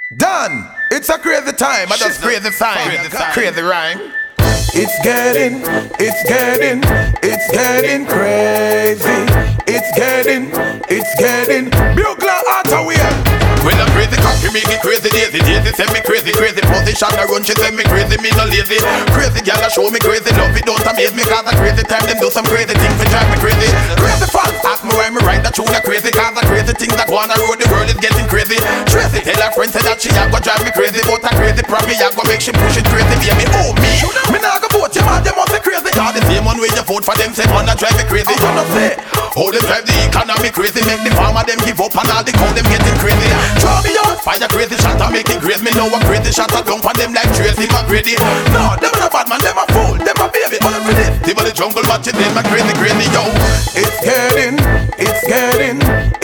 Done. It's a crazy time. I just crazy time. Crazy rhyme. It's getting crazy. It's getting Bugler out of here. When I'm crazy, cocky make me crazy, daisy send me crazy position I run, she send me crazy, me no lazy. Crazy gal a show me crazy, love it don't amaze me. Cause a crazy time, them do some crazy things to drive me crazy. Crazy fans, ask me why me write that tune a crazy. Cause a crazy things that go on the road, the world is getting crazy. Tracy tell her friend say that she a go drive me crazy. But a crazy probably a go make she push it crazy. Baby, oh me nah go vote you man, them must be crazy. Cause the same one way you vote for them, say man a drive me crazy. I'm gonna say, how them drive the economy crazy. Make the farmer them give up and all the cow them getting crazy. Throw me out, fire crazy shot and make it graze. Me know a crazy shot a dump on them like Tracy McGrady. No, them a bad man, them a fool, them a baby, all for this. They want the jungle watch it, them a crazy, yo. It's getting